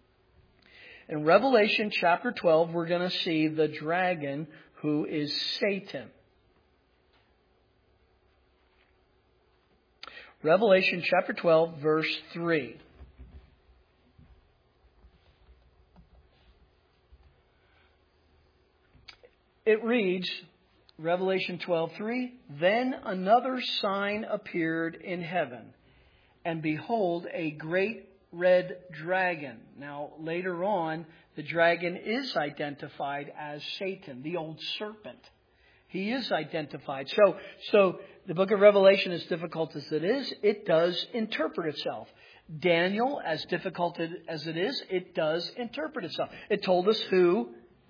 In Revelation chapter twelve, we're going to see the dragon who is Satan. Revelation chapter twelve, verse three. It reads, Revelation twelve three, then another sign appeared in heaven, and behold, a great red dragon. Now, later on, the dragon is identified as Satan, the old serpent. He is identified. So, so the book of Revelation, as difficult as it is, it does interpret itself. Daniel, as difficult as it is, it does interpret itself. It told us who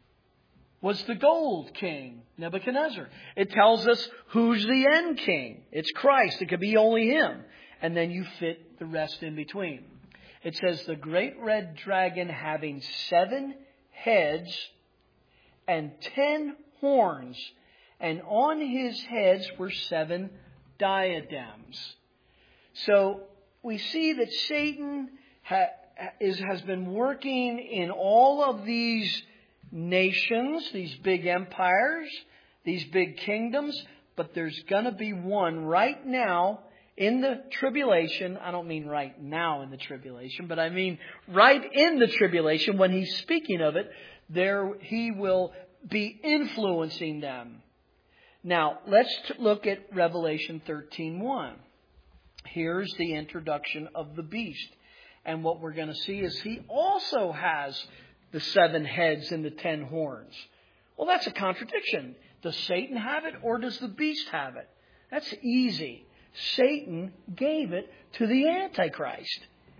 was the gold king, Nebuchadnezzar. It tells us who's the end king. It's Christ. It could be only him. And then you fit the rest in between. It says, the great red dragon having seven heads and ten horns, and on his heads were seven diadems. So we see that Satan ha, is, has been working in all of these nations, these big empires, these big kingdoms, but there's going to be one right now in the tribulation. I don't mean right now in the tribulation, but I mean right in the tribulation. When he's speaking of it, there he will be influencing them. Now, let's look at Revelation thirteen one. Here's the introduction of the beast. And what we're going to see is he also has the seven heads and the ten horns. Well, that's a contradiction. Does Satan have it or does the beast have it? That's easy. Satan gave it to the Antichrist.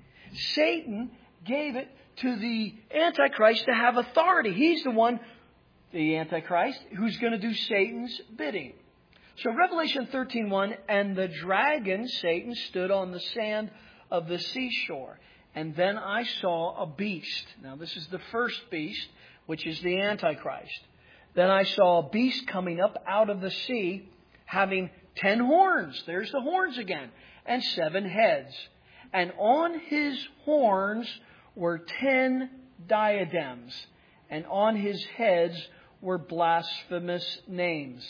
Satan gave it to the Antichrist to have authority. He's the one, the Antichrist, who's going to do Satan's bidding. So Revelation thirteen one, and the dragon, Satan, stood on the sand of the seashore. And then I saw a beast. Now this is the first beast, which is the Antichrist. Then I saw a beast coming up out of the sea, having ten horns. There's the horns again. And seven heads. And on his horns were ten diadems. And on his heads were blasphemous names.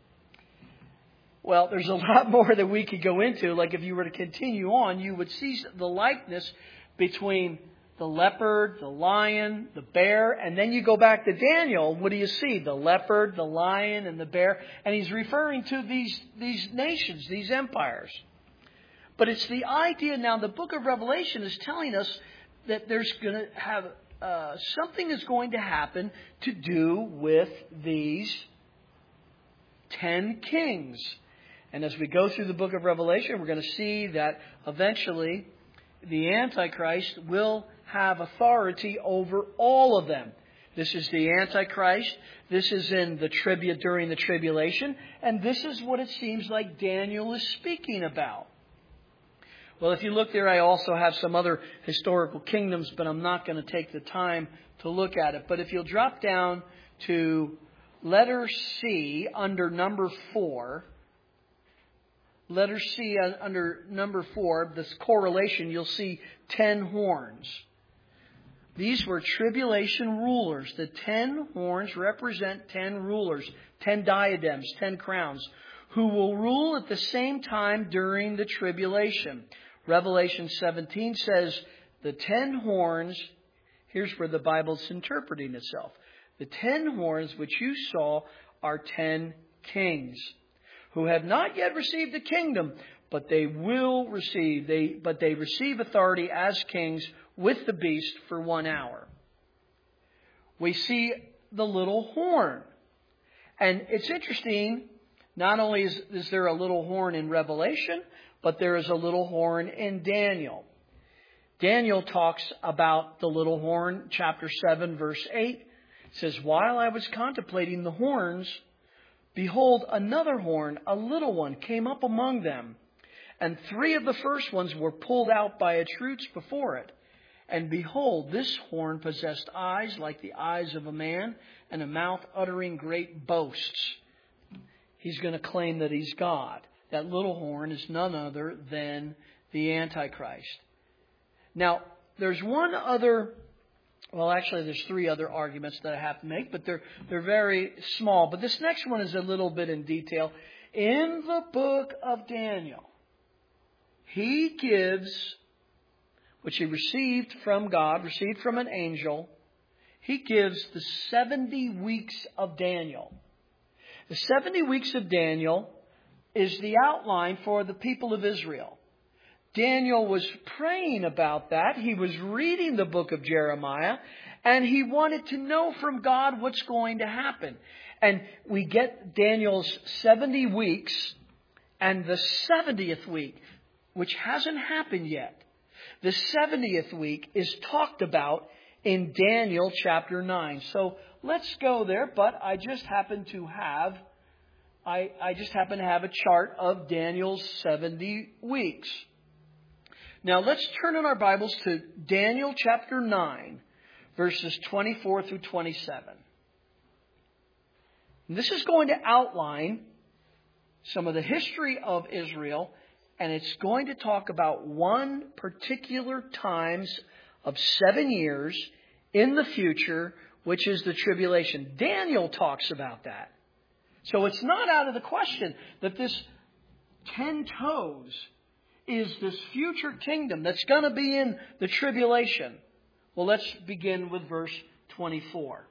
Well, there's a lot more that we could go into. Like if you were to continue on, you would see the likeness between the leopard, the lion, the bear, and then you go back to Daniel. What do you see? The leopard, the lion, and the bear. And he's referring to these, these nations, these empires. But it's the idea now, the book of Revelation is telling us that there's going to have, uh, something is going to happen to do with these ten kings. And as we go through the book of Revelation, we're going to see that eventually the Antichrist will have authority over all of them. This is the Antichrist. This is in the tribute during the tribulation. And this is what it seems like Daniel is speaking about. Well, if you look there, I also have some other historical kingdoms, but I'm not going to take the time to look at it. But if you'll drop down to letter C under number four, letter C under number four, this correlation, you'll see ten horns. These were tribulation rulers. The ten horns represent ten rulers, ten diadems, ten crowns, who will rule at the same time during the tribulation. Revelation seventeen says the ten horns, here's where the Bible's interpreting itself. The ten horns which you saw are ten kings who have not yet received the kingdom, but they will receive, they, but they receive authority as kings with the beast for one hour. We see the little horn. And it's interesting, not only is, is there a little horn in Revelation, but there is a little horn in Daniel. Daniel talks about the little horn, chapter seven, verse eight. It says, while I was contemplating the horns, behold, another horn, a little one, came up among them. And three of the first ones were pulled out by its roots before it. And behold, this horn possessed eyes like the eyes of a man, and a mouth uttering great boasts. He's going to claim that he's God. That little horn is none other than the Antichrist. Now, there's one other, well, actually, there's three other arguments that I have to make, but they're they're very small. But this next one is a little bit in detail. In the book of Daniel, he gives, which he received from God, received from an angel, he gives the seventy weeks of Daniel. The seventy weeks of Daniel is the outline for the people of Israel. Daniel was praying about that. He was reading the book of Jeremiah, and he wanted to know from God what's going to happen. And we get Daniel's seventy weeks, and the seventieth week, which hasn't happened yet. The seventieth week is talked about in Daniel chapter nine. So let's go there, but I just happen to have I, I just happen to have a chart of Daniel's seventy weeks. Now let's turn in our Bibles to Daniel chapter nine, verses twenty-four through twenty-seven. And this is going to outline some of the history of Israel, and it's going to talk about one particular times of seven years in the future, which is the tribulation. Daniel talks about that. So it's not out of the question that this ten toes is this future kingdom that's going to be in the tribulation. Well, let's begin with verse twenty-four.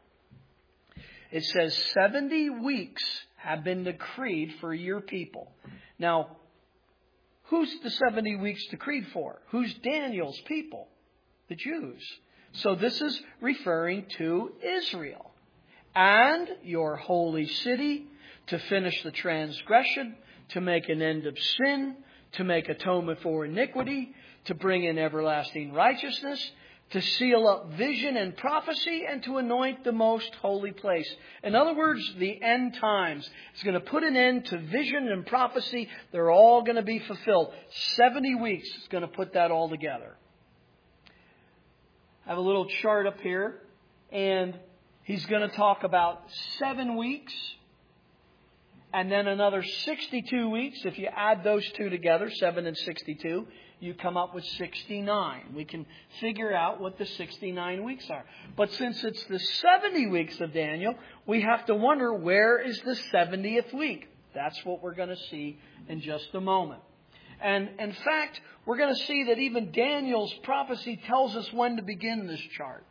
It says, seventy weeks have been decreed for your people. Now, who's the seventy weeks decreed for? Who's Daniel's people? The Jews. So this is referring to Israel. And your holy city, to finish the transgression, to make an end of sin, to make atonement for iniquity, to bring in everlasting righteousness, to seal up vision and prophecy, and to anoint the most holy place. In other words, the end times. It's going to put an end to vision and prophecy. They're all going to be fulfilled. seventy weeks is going to put that all together. I have a little chart up here, and he's going to talk about seven weeks, and then another sixty-two weeks. If you add those two together, seven and sixty-two, you come up with sixty-nine. We can figure out what the sixty-nine weeks are. But since it's the seventy weeks of Daniel, we have to wonder, where is the seventieth week? That's what we're going to see in just a moment. And in fact, we're going to see that even Daniel's prophecy tells us when to begin this chart.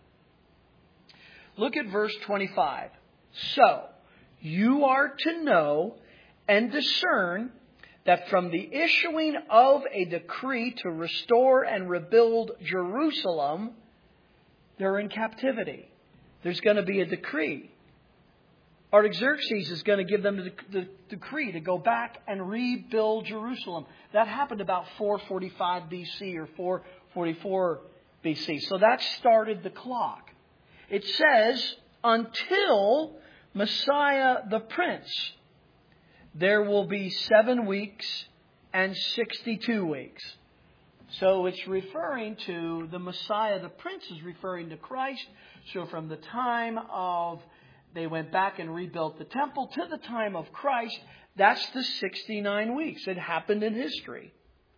Look at verse twenty-five. So, you are to know and discern that from the issuing of a decree to restore and rebuild Jerusalem, they're in captivity. There's going to be a decree. Artaxerxes is going to give them the, the decree to go back and rebuild Jerusalem. That happened about four forty-five B C or four forty-four B C. So that started the clock. It says, until Messiah the Prince, there will be seven weeks and sixty-two weeks. So it's referring to the Messiah the Prince is referring to Christ. So from the time of they went back and rebuilt the temple to the time of Christ, that's the sixty-nine weeks. It happened in history.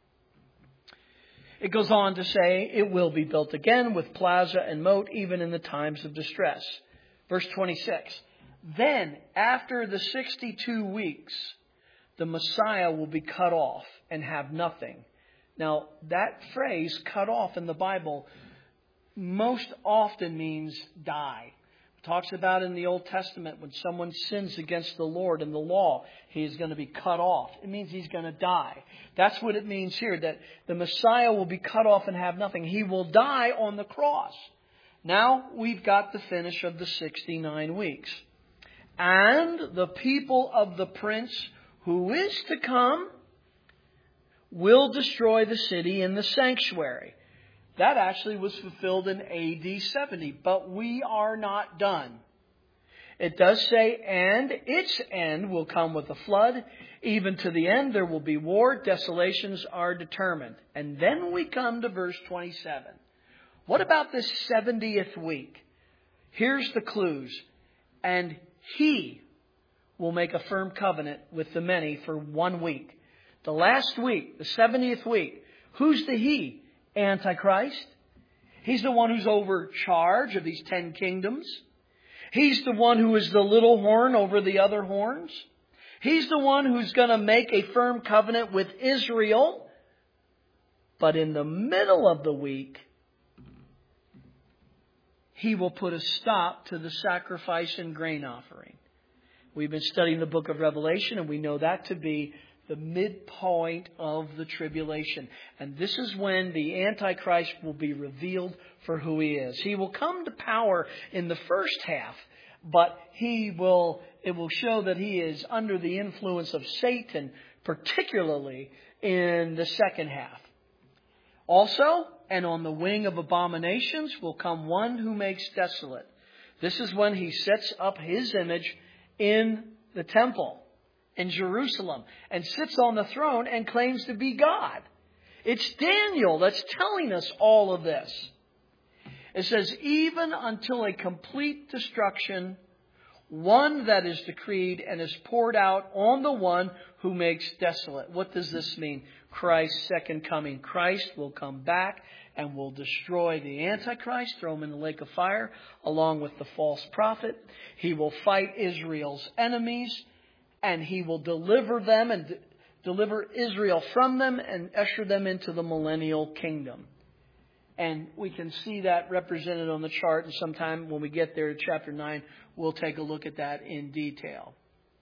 It goes on to say it will be built again with plaza and moat even in the times of distress. Verse twenty-six. Then, after the sixty-two weeks, the Messiah will be cut off and have nothing. Now, that phrase, cut off in the Bible, most often means die. It talks about in the Old Testament when someone sins against the Lord and the law, he is going to be cut off. It means he's going to die. That's what it means here, that the Messiah will be cut off and have nothing. He will die on the cross. Now we've got the finish of the sixty-nine weeks. And the people of the prince who is to come will destroy the city and the sanctuary. That actually was fulfilled in A D seventy, but we are not done. It does say, and its end will come with a flood. Even to the end there will be war. Desolations are determined. And then we come to verse twenty-seven. What about this seventieth week? Here's the clues. And he will make a firm covenant with the many for one week. The last week, the seventieth week. Who's the he? Antichrist. He's the one who's over charge of these ten kingdoms. He's the one who is the little horn over the other horns. He's the one who's going to make a firm covenant with Israel. But in the middle of the week, he will put a stop to the sacrifice and grain offering. We've been studying the book of Revelation, and we know that to be the midpoint of the tribulation. And this is when the Antichrist will be revealed for who he is. He will come to power in the first half, but he will it will show that he is under the influence of Satan, particularly in the second half. Also, and on the wing of abominations will come one who makes desolate. This is when he sets up his image in the temple in Jerusalem and sits on the throne and claims to be God. It's Daniel that's telling us all of this. It says, even until a complete destruction, one that is decreed and is poured out on the one who makes desolate. What does this mean? Christ's second coming. Christ will come back and will destroy the Antichrist, throw him in the lake of fire, along with the false prophet. He will fight Israel's enemies, and he will deliver them and d- deliver Israel from them and usher them into the millennial kingdom. And we can see that represented on the chart. And sometime when we get there to chapter nine, we'll take a look at that in detail.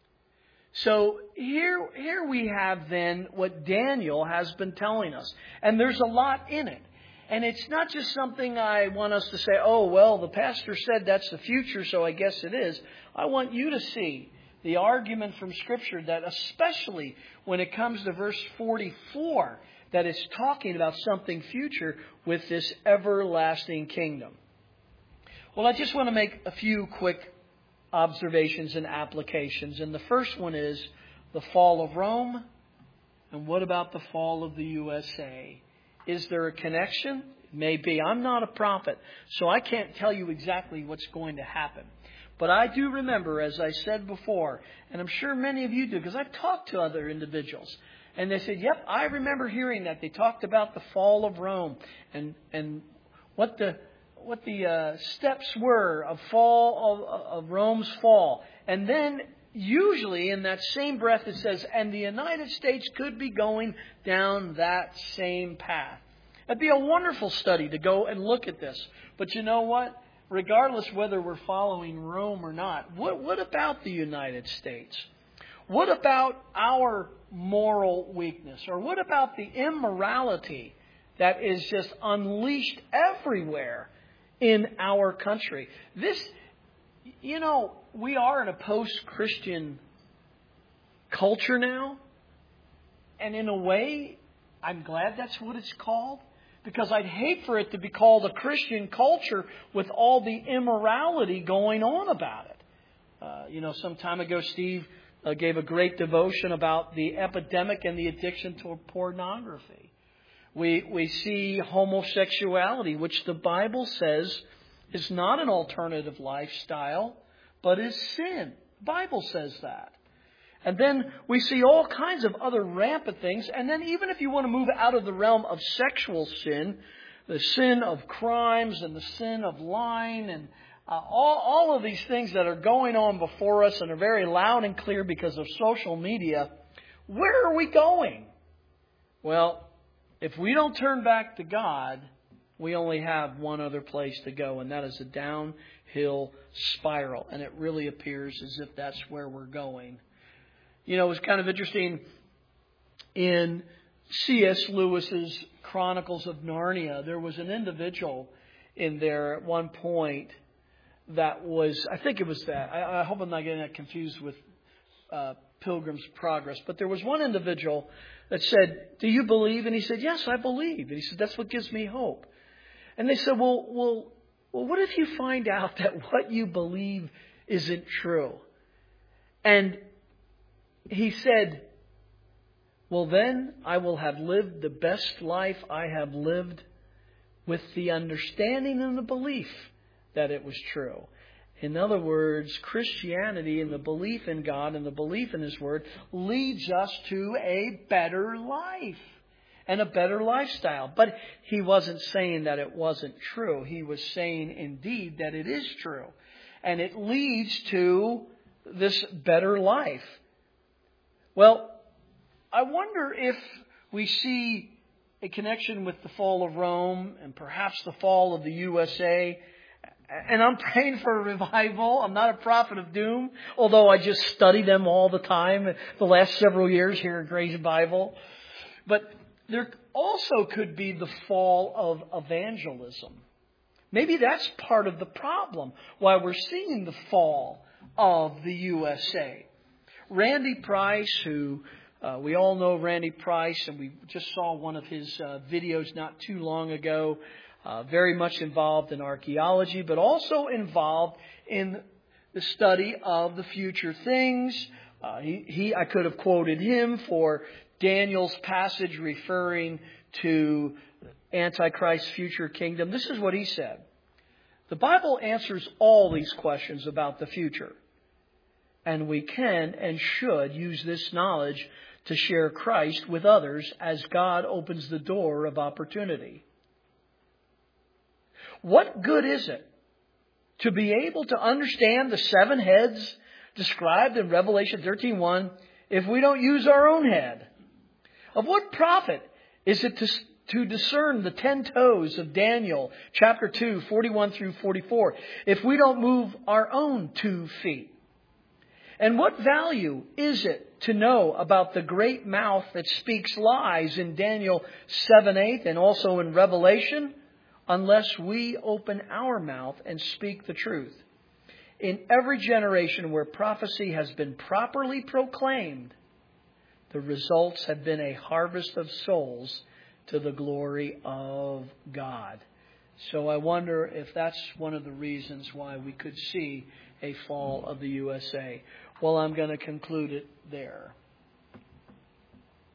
So here, here we have then what Daniel has been telling us. And there's a lot in it. And it's not just something I want us to say, oh, well, the pastor said that's the future, so I guess it is. I want you to see the argument from Scripture that especially when it comes to verse forty-four, that it's talking about something future with this everlasting kingdom. Well, I just want to make a few quick observations and applications. And the first one is the fall of Rome. And what about the fall of the U S A? Is there a connection? Maybe. I'm not a prophet, so I can't tell you exactly what's going to happen. But I do remember, as I said before, and I'm sure many of you do, because I've talked to other individuals, and they said, yep, I remember hearing that. They talked about the fall of Rome and and what the what the uh, steps were of fall of, of Rome's fall. And then usually in that same breath it says, and the United States could be going down that same path. It'd be a wonderful study to go and look at this. But you know what? Regardless whether we're following Rome or not, what, what about the United States? What about our moral weakness? Or what about the immorality that is just unleashed everywhere in our country? This You know, we are in a post-Christian culture now. And in a way, I'm glad that's what it's called. Because I'd hate for it to be called a Christian culture with all the immorality going on about it. Uh, you know, some time ago, Steve uh, gave a great devotion about the epidemic and the addiction to pornography. We we see homosexuality, which the Bible says is not an alternative lifestyle, but is sin. The Bible says that. And then we see all kinds of other rampant things. And then even if you want to move out of the realm of sexual sin, the sin of crimes and the sin of lying and uh, all, all of these things that are going on before us and are very loud and clear because of social media, where are we going? Well, if we don't turn back to God, we only have one other place to go, and that is a downhill spiral. And it really appears as if that's where we're going. You know, it was kind of interesting in C S Lewis's Chronicles of Narnia. There was an individual in there at one point that was, I think it was that. I, I hope I'm not getting that confused with uh, Pilgrim's Progress. But there was one individual that said, "Do you believe?" And he said, "Yes, I believe." And he said, "That's what gives me hope." And they said, well, well, well, what if you find out that what you believe isn't true? And he said, "Well, then I will have lived the best life I have lived with the understanding and the belief that it was true." In other words, Christianity and the belief in God and the belief in His Word leads us to a better life and a better lifestyle. But he wasn't saying that it wasn't true. He was saying indeed that it is true. And it leads to this better life. Well, I wonder if we see a connection with the fall of Rome and perhaps the fall of the U S A. And I'm praying for a revival. I'm not a prophet of doom, although I just study them all the time the last several years here at Grace Bible. But there also could be the fall of evangelism. Maybe that's part of the problem, why we're seeing the fall of the U S A. Randy Price, who uh, we all know Randy Price, and we just saw one of his uh, videos not too long ago, uh, very much involved in archaeology, but also involved in the study of the future things. Uh, he, he, I could have quoted him for Daniel's passage referring to Antichrist's future kingdom. This is what he said. The Bible answers all these questions about the future. And we can and should use this knowledge to share Christ with others as God opens the door of opportunity. What good is it to be able to understand the seven heads described in Revelation thirteen one if we don't use our own head? Of what profit is it to, to discern the ten toes of Daniel, chapter two, forty-one through forty-four, if we don't move our own two feet? And what value is it to know about the great mouth that speaks lies in Daniel seven eight and also in Revelation, unless we open our mouth and speak the truth? In every generation where prophecy has been properly proclaimed, the results have been a harvest of souls to the glory of God. So I wonder if that's one of the reasons why we could see a fall of the U S A. Well, I'm going to conclude it there.